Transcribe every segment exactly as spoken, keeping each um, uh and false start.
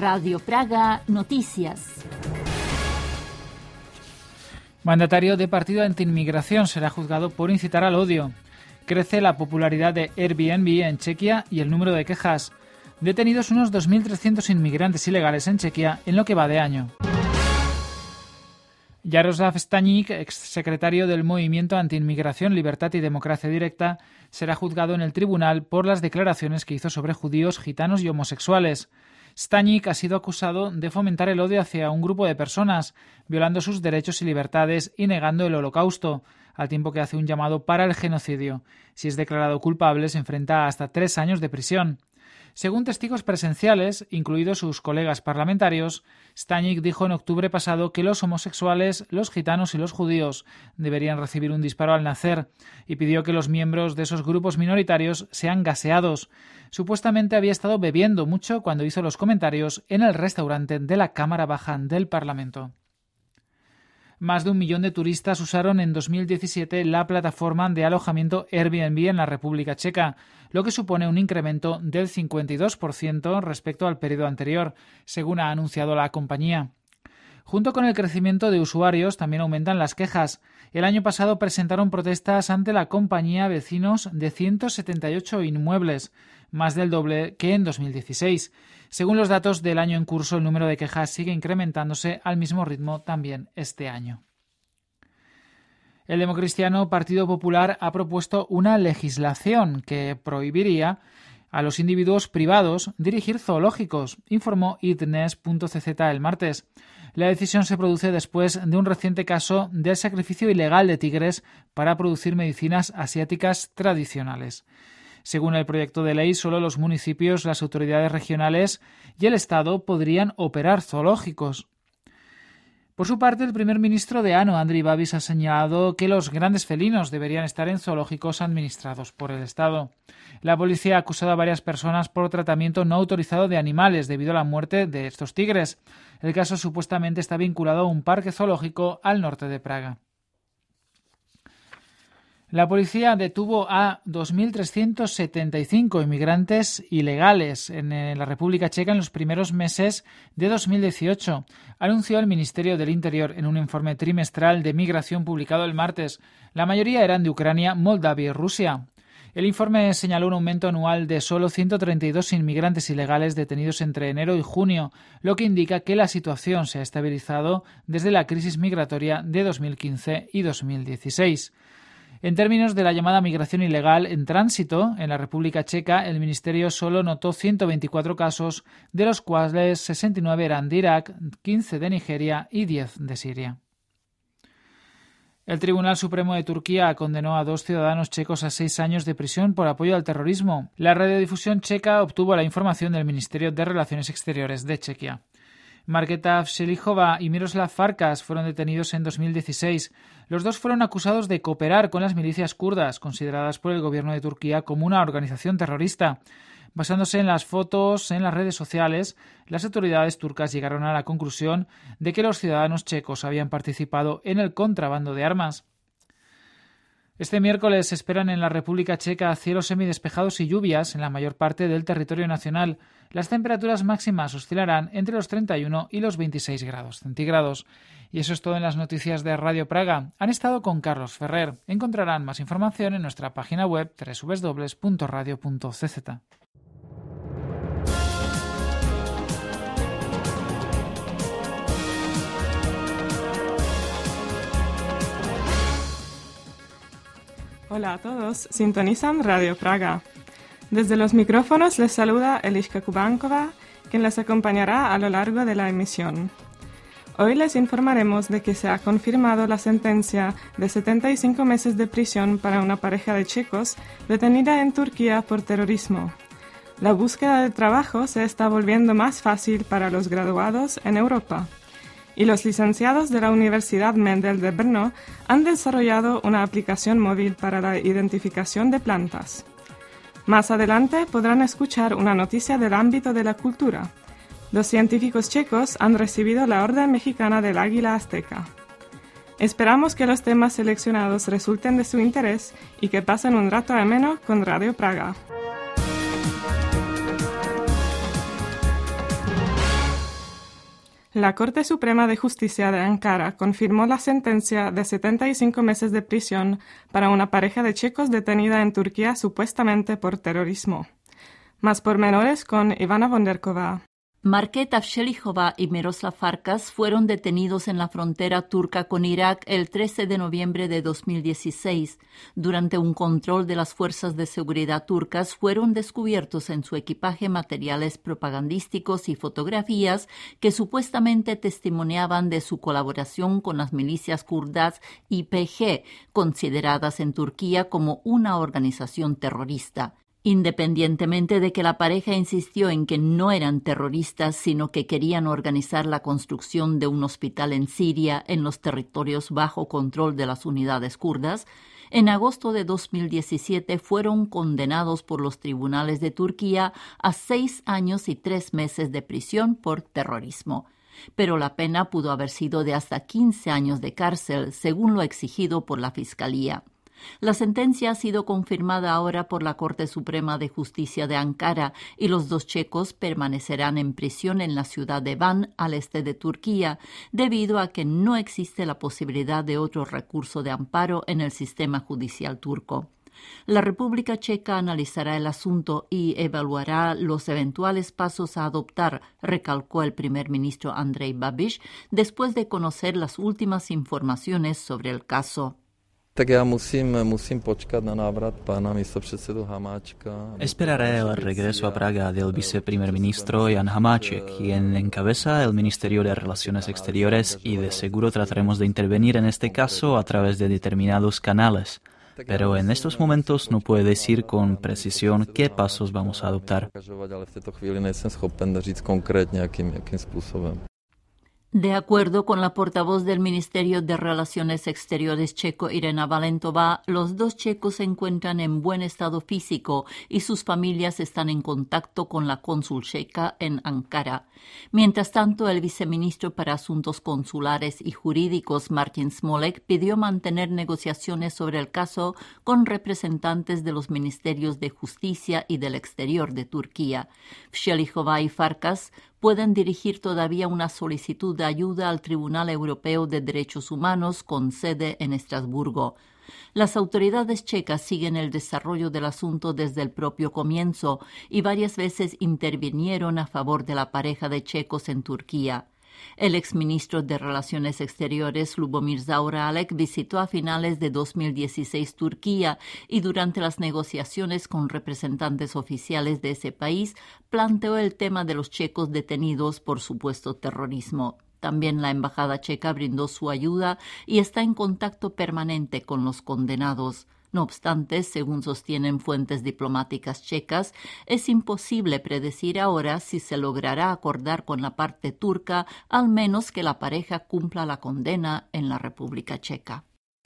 Radio Praga Noticias. Mandatario de partido antiinmigración será juzgado por incitar al odio. Crece la popularidad de Airbnb en Chequia y el número de quejas. Detenidos unos dos mil trescientos inmigrantes ilegales en Chequia en lo que va de año. Jaroslav Staník, exsecretario del Movimiento Antiinmigración, Libertad y Democracia Directa, será juzgado en el tribunal por las declaraciones que hizo sobre judíos, gitanos y homosexuales. Staník ha sido acusado de fomentar el odio hacia un grupo de personas, violando sus derechos y libertades y negando el Holocausto, al tiempo que hace un llamado para el genocidio. Si es declarado culpable, se enfrenta a hasta tres años de prisión. Según testigos presenciales, incluidos sus colegas parlamentarios, Staník dijo en octubre pasado que los homosexuales, los gitanos y los judíos deberían recibir un disparo al nacer y pidió que los miembros de esos grupos minoritarios sean gaseados. Supuestamente había estado bebiendo mucho cuando hizo los comentarios en el restaurante de la Cámara Baja del Parlamento. Más de un millón de turistas usaron en dos mil diecisiete la plataforma de alojamiento Airbnb en la República Checa, lo que supone un incremento del cincuenta y dos por ciento respecto al periodo anterior, según ha anunciado la compañía. Junto con el crecimiento de usuarios, también aumentan las quejas. El año pasado presentaron protestas ante la compañía vecinos de ciento setenta y ocho inmuebles, más del doble que en dos mil dieciséis. Según los datos del año en curso, el número de quejas sigue incrementándose al mismo ritmo también este año. El democristiano Partido Popular ha propuesto una legislación que prohibiría a los individuos privados dirigir zoológicos, informó itnes punto c z el martes. La decisión se produce después de un reciente caso del sacrificio ilegal de tigres para producir medicinas asiáticas tradicionales. Según el proyecto de ley, solo los municipios, las autoridades regionales y el Estado podrían operar zoológicos. Por su parte, el primer ministro de ANO, Andrei Babis, ha señalado que los grandes felinos deberían estar en zoológicos administrados por el Estado. La policía ha acusado a varias personas por tratamiento no autorizado de animales debido a la muerte de estos tigres. El caso supuestamente está vinculado a un parque zoológico al norte de Praga. La policía detuvo a dos mil trescientos setenta y cinco inmigrantes ilegales en la República Checa en los primeros meses de dos mil dieciocho, anunció el Ministerio del Interior en un informe trimestral de migración publicado el martes. La mayoría eran de Ucrania, Moldavia y Rusia. El informe señaló un aumento anual de solo ciento treinta y dos inmigrantes ilegales detenidos entre enero y junio, lo que indica que la situación se ha estabilizado desde la crisis migratoria de dos mil quince y dos mil dieciséis. En términos de la llamada migración ilegal en tránsito, en la República Checa, el Ministerio solo notó ciento veinticuatro casos, de los cuales sesenta y nueve eran de Irak, quince de Nigeria y diez de Siria. El Tribunal Supremo de Turquía condenó a dos ciudadanos checos a seis años de prisión por apoyo al terrorismo. La radiodifusión checa obtuvo la información del Ministerio de Relaciones Exteriores de Chequia. Markéta Vselichova y Miroslav Farkas fueron detenidos en dos mil dieciséis. Los dos fueron acusados de cooperar con las milicias kurdas, consideradas por el gobierno de Turquía como una organización terrorista. Basándose en las fotos en las redes sociales, las autoridades turcas llegaron a la conclusión de que los ciudadanos checos habían participado en el contrabando de armas. Este miércoles se esperan en la República Checa cielos semidespejados y lluvias en la mayor parte del territorio nacional. Las temperaturas máximas oscilarán entre los treinta y uno y los veintiséis grados centígrados. Y eso es todo en las noticias de Radio Praga. Han estado con Carlos Ferrer. Encontrarán más información en nuestra página web doble u doble u doble u punto radio punto c z. Hola a todos, sintonizan Radio Praga. Desde los micrófonos les saluda Eliška Kubankova, quien les acompañará a lo largo de la emisión. Hoy les informaremos de que se ha confirmado la sentencia de setenta y cinco meses de prisión para una pareja de checos detenida en Turquía por terrorismo. La búsqueda de trabajo se está volviendo más fácil para los graduados en Europa. Y los licenciados de la Universidad Mendel de Brno han desarrollado una aplicación móvil para la identificación de plantas. Más adelante podrán escuchar una noticia del ámbito de la cultura. Los científicos checos han recibido la Orden Mexicana del Águila Azteca. Esperamos que los temas seleccionados resulten de su interés y que pasen un rato ameno con Radio Praga. La Corte Suprema de Justicia de Ankara confirmó la sentencia de setenta y cinco meses de prisión para una pareja de checos detenida en Turquía supuestamente por terrorismo. Más pormenores con Ivana Vonderkova. Markéta Vshelíchova y Miroslav Farkas fueron detenidos en la frontera turca con Irak el trece de noviembre de dos mil dieciséis. Durante un control de las fuerzas de seguridad turcas fueron descubiertos en su equipaje materiales propagandísticos y fotografías que supuestamente testimoniaban de su colaboración con las milicias kurdas Y P G, consideradas en Turquía como una organización terrorista. Independientemente de que la pareja insistió en que no eran terroristas, sino que querían organizar la construcción de un hospital en Siria, en los territorios bajo control de las unidades kurdas, en agosto de dos mil diecisiete fueron condenados por los tribunales de Turquía a seis años y tres meses de prisión por terrorismo. Pero la pena pudo haber sido de hasta quince años de cárcel, según lo exigido por la Fiscalía. La sentencia ha sido confirmada ahora por la Corte Suprema de Justicia de Ankara y los dos checos permanecerán en prisión en la ciudad de Van, al este de Turquía, debido a que no existe la posibilidad de otro recurso de amparo en el sistema judicial turco. La República Checa analizará el asunto y evaluará los eventuales pasos a adoptar, recalcó el primer ministro Andrej Babiš, después de conocer las últimas informaciones sobre el caso. Esperaré el regreso a Praga del viceprimer ministro Jan Hamáček, quien encabeza el Ministerio de Relaciones Exteriores, y de seguro trataremos de intervenir en este caso a través de determinados canales. Pero en estos momentos no puedo decir con precisión qué pasos vamos a adoptar. De acuerdo con la portavoz del Ministerio de Relaciones Exteriores checo, Irena Valentová, los dos checos se encuentran en buen estado físico y sus familias están en contacto con la cónsul checa en Ankara. Mientras tanto, el viceministro para Asuntos Consulares y Jurídicos, Martin Smolek, pidió mantener negociaciones sobre el caso con representantes de los ministerios de Justicia y del Exterior de Turquía. Vshelíchova y Farkas pueden dirigir todavía una solicitud de ayuda al Tribunal Europeo de Derechos Humanos con sede en Estrasburgo. Las autoridades checas siguen el desarrollo del asunto desde el propio comienzo y varias veces intervinieron a favor de la pareja de checos en Turquía. El exministro de Relaciones Exteriores, Lubomir Zaorálek, visitó a finales de dos mil dieciséis Turquía y durante las negociaciones con representantes oficiales de ese país planteó el tema de los checos detenidos por supuesto terrorismo. También la embajada checa brindó su ayuda y está en contacto permanente con los condenados. No obstante, según sostienen fuentes diplomáticas checas, es imposible predecir ahora si se logrará acordar con la parte turca, al menos que la pareja cumpla la condena en la República Checa.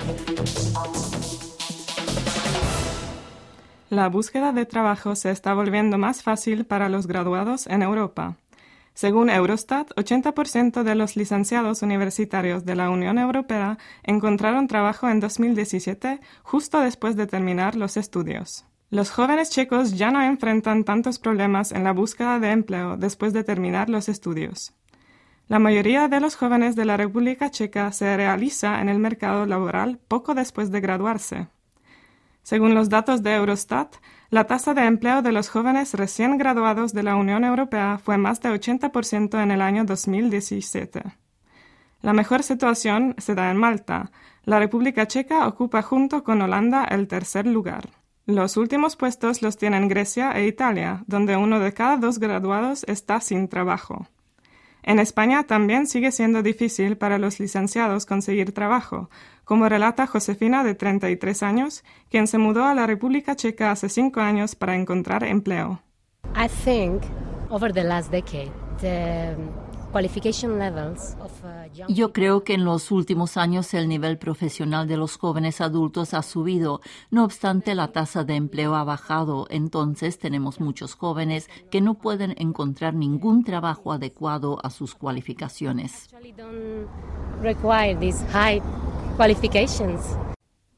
La búsqueda de trabajo se está volviendo más fácil para los graduados en Europa. Según Eurostat, ochenta por ciento de los licenciados universitarios de la Unión Europea encontraron trabajo en dos mil diecisiete, justo después de terminar los estudios. Los jóvenes checos ya no enfrentan tantos problemas en la búsqueda de empleo después de terminar los estudios. La mayoría de los jóvenes de la República Checa se realiza en el mercado laboral poco después de graduarse. Según los datos de Eurostat, la tasa de empleo de los jóvenes recién graduados de la Unión Europea fue más de ochenta por ciento en el año dos mil diecisiete. La mejor situación se da en Malta. La República Checa ocupa junto con Holanda el tercer lugar. Los últimos puestos los tienen Grecia e Italia, donde uno de cada dos graduados está sin trabajo. En España también sigue siendo difícil para los licenciados conseguir trabajo, como relata Josefina, de treinta y tres años, quien se mudó a la República Checa hace cinco años para encontrar empleo. I think over the last decade, the qualification levels of young Yo creo que en los últimos años el nivel profesional de los jóvenes adultos ha subido. No obstante, la tasa de empleo ha bajado. Entonces, tenemos muchos jóvenes que no pueden encontrar ningún trabajo adecuado a sus cualificaciones. actually don't require these high qualifications.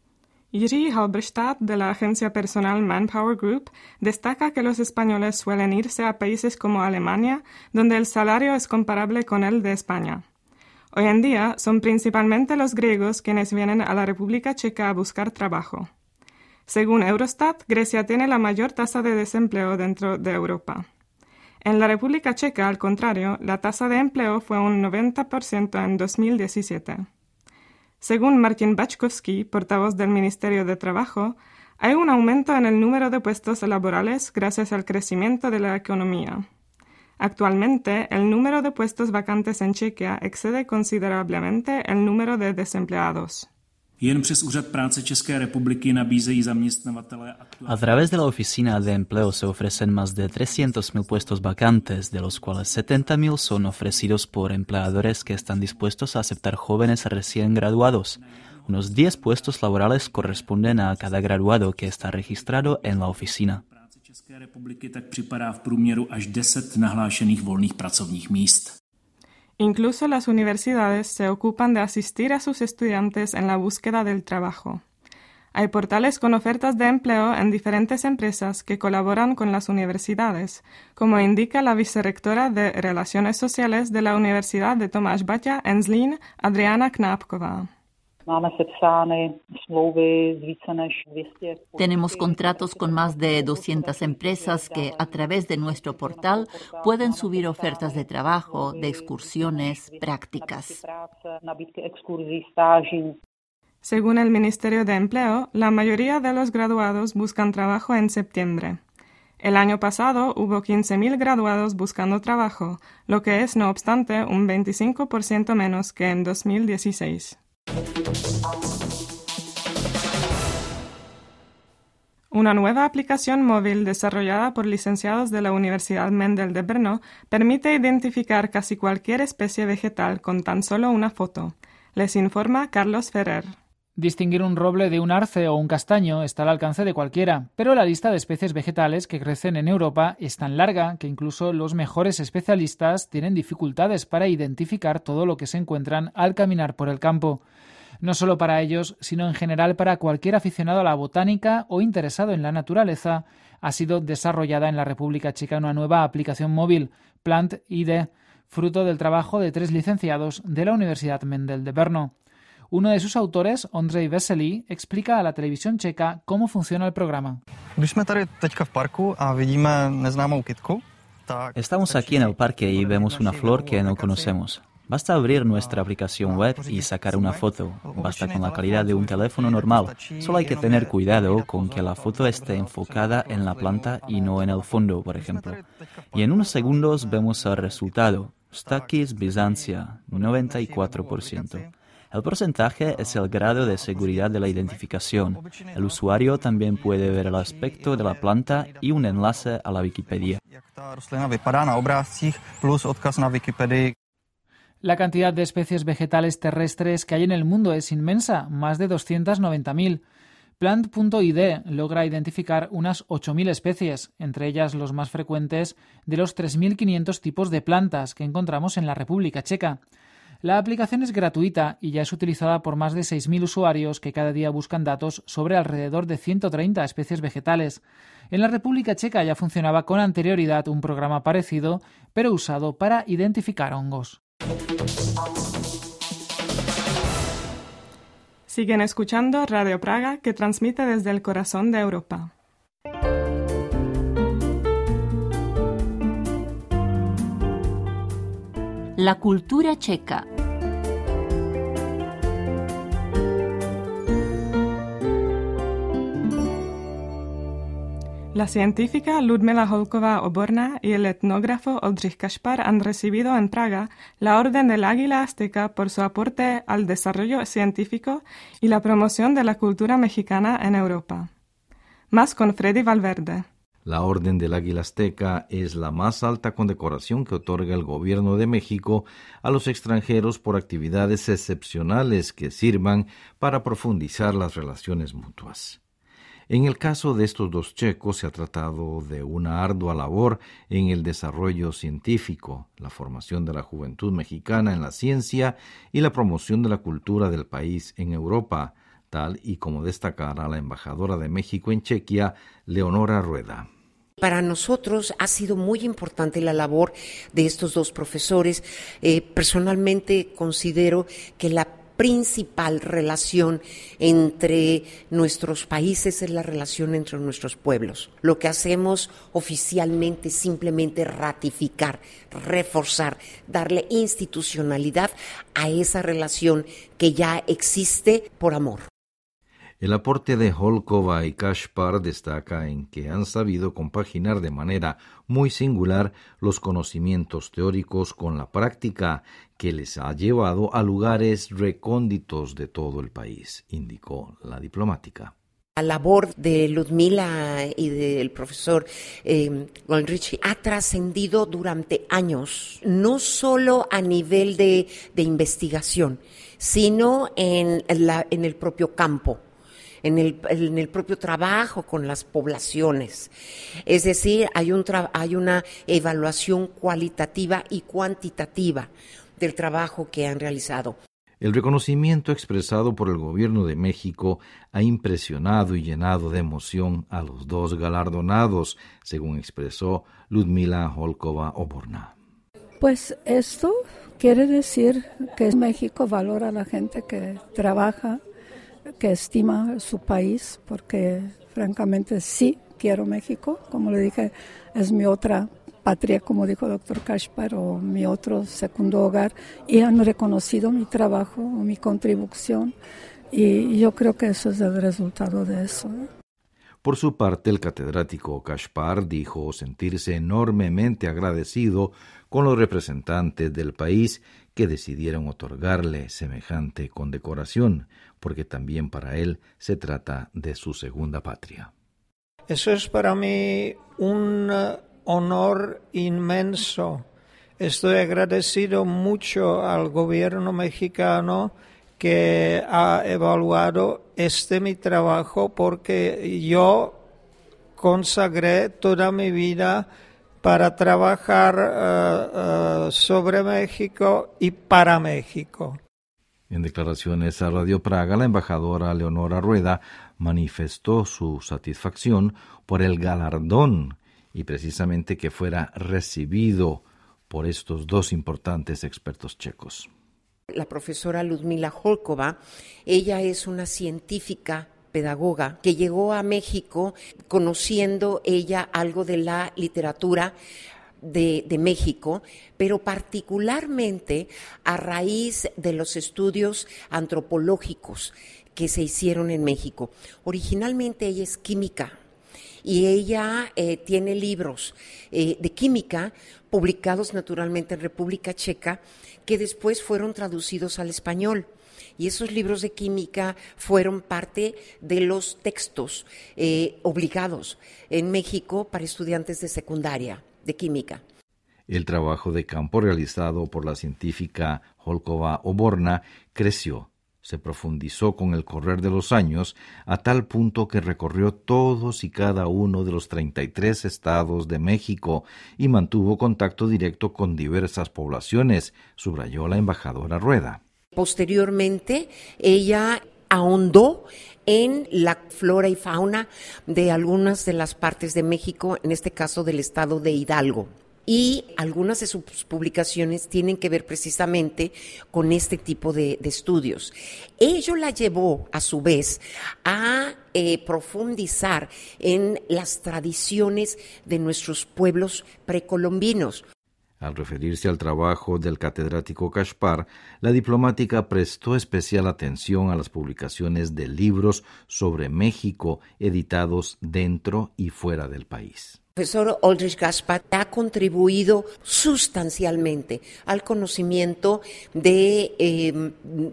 Jiří Halberstadt, de la agencia personal Manpower Group, destaca que los españoles suelen irse a países como Alemania, donde el salario es comparable con el de España. Hoy en día son principalmente los griegos quienes vienen a la República Checa a buscar trabajo. Según Eurostat, Grecia tiene la mayor tasa de desempleo dentro de Europa. En la República Checa, al contrario, la tasa de empleo fue un noventa por ciento en dos mil diecisiete. Según Martin Bačkovský, portavoz del Ministerio de Trabajo, hay un aumento en el número de puestos laborales gracias al crecimiento de la economía. Actualmente, el número de puestos vacantes en Chequia excede considerablemente el número de desempleados. Jen přes Úřad práce České republiky nabízejí zaměstnavatelé. A través de la Oficina de Empleo se ofrecen más de trescientos mil puestos vacantes, de los cuales setenta mil son ofrecidos por empleadores que están dispuestos a aceptar jóvenes recién graduados. Unos diez puestos laborales corresponden a cada graduado que está registrado en la oficina. Práce České republiky tak připadá v průměru až deset nahlášených volných pracovních míst. Incluso las universidades se ocupan de asistir a sus estudiantes en la búsqueda del trabajo. Hay portales con ofertas de empleo en diferentes empresas que colaboran con las universidades, como indica la vicerrectora de Relaciones Sociales de la Universidad de Tomáš Bata en Zlín, Adriana Knápková. Tenemos contratos con más de doscientas empresas que, a través de nuestro portal, pueden subir ofertas de trabajo, de excursiones, prácticas. Según el Ministerio de Empleo, la mayoría de los graduados buscan trabajo en septiembre. El año pasado hubo quince mil graduados buscando trabajo, lo que es, no obstante, un veinticinco por ciento menos que en dos mil dieciséis. Una nueva aplicación móvil desarrollada por licenciados de la Universidad Mendel de Brno permite identificar casi cualquier especie vegetal con tan solo una foto. Les informa Carlos Ferrer. Distinguir un roble de un arce o un castaño está al alcance de cualquiera, pero la lista de especies vegetales que crecen en Europa es tan larga que incluso los mejores especialistas tienen dificultades para identificar todo lo que se encuentran al caminar por el campo. No solo para ellos, sino en general para cualquier aficionado a la botánica o interesado en la naturaleza, ha sido desarrollada en la República Checa una nueva aplicación móvil, Plant I D, fruto del trabajo de tres licenciados de la Universidad Mendel de Brno. Uno de sus autores, Ondřej Veselý, explica a la televisión checa cómo funciona el programa. Estamos aquí en el parque y vemos una flor que no conocemos. Basta abrir nuestra aplicación web y sacar una foto. Basta con la calidad de un teléfono normal. Solo hay que tener cuidado con que la foto esté enfocada en la planta y no en el fondo, por ejemplo. Y en unos segundos vemos el resultado. Stachys byzantia, noventa y cuatro por ciento. El porcentaje es el grado de seguridad de la identificación. El usuario también puede ver el aspecto de la planta y un enlace a la Wikipedia. La cantidad de especies vegetales terrestres que hay en el mundo es inmensa, más de doscientas noventa mil. Plant punto I D logra identificar unas ocho mil especies, entre ellas los más frecuentes de los tres mil quinientos tipos de plantas que encontramos en la República Checa. La aplicación es gratuita y ya es utilizada por más de seis mil usuarios que cada día buscan datos sobre alrededor de ciento treinta especies vegetales. En la República Checa ya funcionaba con anterioridad un programa parecido, pero usado para identificar hongos. Siguen escuchando Radio Praga, que transmite desde el corazón de Europa. La cultura checa. La científica Ludmila Holková-Oborná y el etnógrafo Oldřich Kašpar han recibido en Praga la Orden del Águila Azteca por su aporte al desarrollo científico y la promoción de la cultura mexicana en Europa. Más con Freddy Valverde. La Orden del Águila Azteca es la más alta condecoración que otorga el Gobierno de México a los extranjeros por actividades excepcionales que sirvan para profundizar las relaciones mutuas. En el caso de estos dos checos se ha tratado de una ardua labor en el desarrollo científico, la formación de la juventud mexicana en la ciencia y la promoción de la cultura del país en Europa, tal y como destacara la embajadora de México en Chequia, Leonora Rueda. Para nosotros ha sido muy importante la labor de estos dos profesores. Eh, personalmente considero que la principal relación entre nuestros países es la relación entre nuestros pueblos. Lo que hacemos oficialmente es simplemente ratificar, reforzar, darle institucionalidad a esa relación que ya existe por amor. El aporte de Holkova y Kaspar destaca en que han sabido compaginar de manera muy singular los conocimientos teóricos con la práctica que les ha llevado a lugares recónditos de todo el país, indicó la diplomática. La labor de Ludmila y del profesor eh, Goldrich ha trascendido durante años, no solo a nivel de, de investigación, sino en, la, en el propio campo. En el, en el propio trabajo con las poblaciones. Es decir, hay, un tra- hay una evaluación cualitativa y cuantitativa del trabajo que han realizado. El reconocimiento expresado por el Gobierno de México ha impresionado y llenado de emoción a los dos galardonados, según expresó Ludmila Holkova-Oborna. Pues esto quiere decir que México valora a la gente que trabaja, que estima su país, porque francamente sí quiero México, como le dije, es mi otra patria, como dijo el doctor Kaspar, o mi otro segundo hogar, y han reconocido mi trabajo, mi contribución, y yo creo que eso es el resultado de eso. Por su parte, el catedrático Kaspar dijo sentirse enormemente agradecido con los representantes del país que decidieron otorgarle semejante condecoración, porque también para él se trata de su segunda patria. Eso es para mí un honor inmenso. Estoy agradecido mucho al gobierno mexicano que ha evaluado este mi trabajo, porque yo consagré toda mi vida para trabajar uh, uh, sobre México y para México. En declaraciones a Radio Praga, la embajadora Leonora Rueda manifestó su satisfacción por el galardón y precisamente que fuera recibido por estos dos importantes expertos checos. La profesora Ludmila Holkova, ella es una científica pedagoga que llegó a México conociendo ella algo de la literatura de, de México, pero particularmente a raíz de los estudios antropológicos que se hicieron en México. Originalmente ella es química y ella eh, tiene libros eh, de química publicados naturalmente en República Checa que después fueron traducidos al español. Y esos libros de química fueron parte de los textos eh, obligados en México para estudiantes de secundaria de química. El trabajo de campo realizado por la científica Holkova-Oborna creció, se profundizó con el correr de los años a tal punto que recorrió todos y cada uno de los treinta y tres estados de México y mantuvo contacto directo con diversas poblaciones, subrayó la embajadora Rueda. Posteriormente, ella ahondó en la flora y fauna de algunas de las partes de México, en este caso del estado de Hidalgo. Y algunas de sus publicaciones tienen que ver precisamente con este tipo de, de estudios. Ello la llevó, a su vez, a eh, profundizar en las tradiciones de nuestros pueblos precolombinos. Al referirse al trabajo del catedrático Kaspar, la diplomática prestó especial atención a las publicaciones de libros sobre México editados dentro y fuera del país. El profesor Oldrich Kaspar ha contribuido sustancialmente al conocimiento de eh,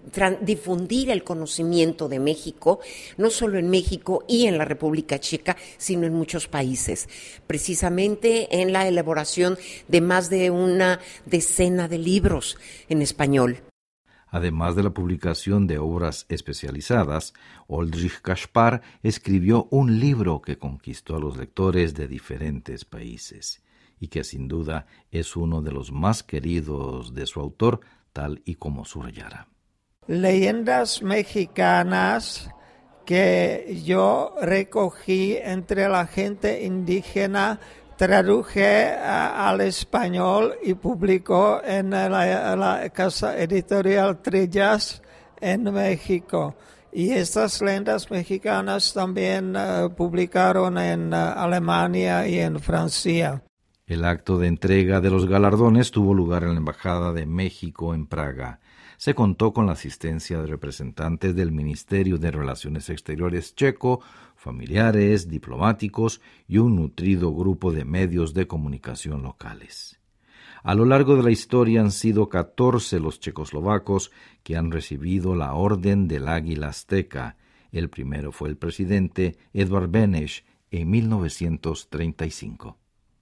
difundir el conocimiento de México, no solo en México y en la República Checa, sino en muchos países, precisamente en la elaboración de más de una decena de libros en español. Además de la publicación de obras especializadas, Oldrich Kaspar escribió un libro que conquistó a los lectores de diferentes países y que sin duda es uno de los más queridos de su autor, tal y como subrayara. Leyendas mexicanas que yo recogí entre la gente indígena, traduje a, al español y publicó en la, la casa editorial Trillas en México. Y estas lendas mexicanas también uh, publicaron en uh, Alemania y en Francia. El acto de entrega de los galardones tuvo lugar en la Embajada de México en Praga. Se contó con la asistencia de representantes del Ministerio de Relaciones Exteriores checo, familiares, diplomáticos y un nutrido grupo de medios de comunicación locales. A lo largo de la historia han sido catorce los checoslovacos que han recibido la Orden del Águila Azteca. El primero fue el presidente Edvard Beneš en mil novecientos treinta y cinco.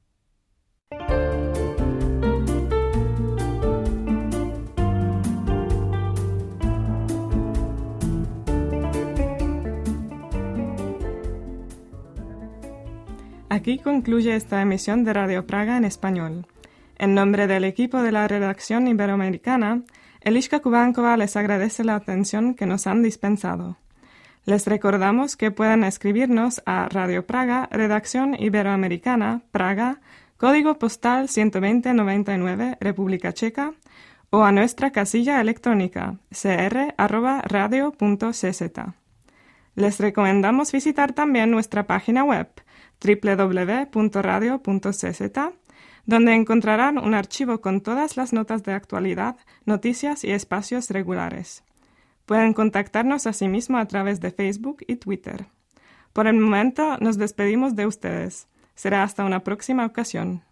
Aquí concluye esta emisión de Radio Praga en español. En nombre del equipo de la redacción iberoamericana, Eliška Kubánkova les agradece la atención que nos han dispensado. Les recordamos que pueden escribirnos a Radio Praga, Redacción Iberoamericana, Praga, código postal ciento veinte noventa y nueve, República Checa, o a nuestra casilla electrónica c r arroba radio punto c z. Les recomendamos visitar también nuestra página web doble u doble u doble u punto radio punto c z, donde encontrarán un archivo con todas las notas de actualidad, noticias y espacios regulares. Pueden contactarnos asimismo a través de Facebook y Twitter. Por el momento nos despedimos de ustedes. Será hasta una próxima ocasión.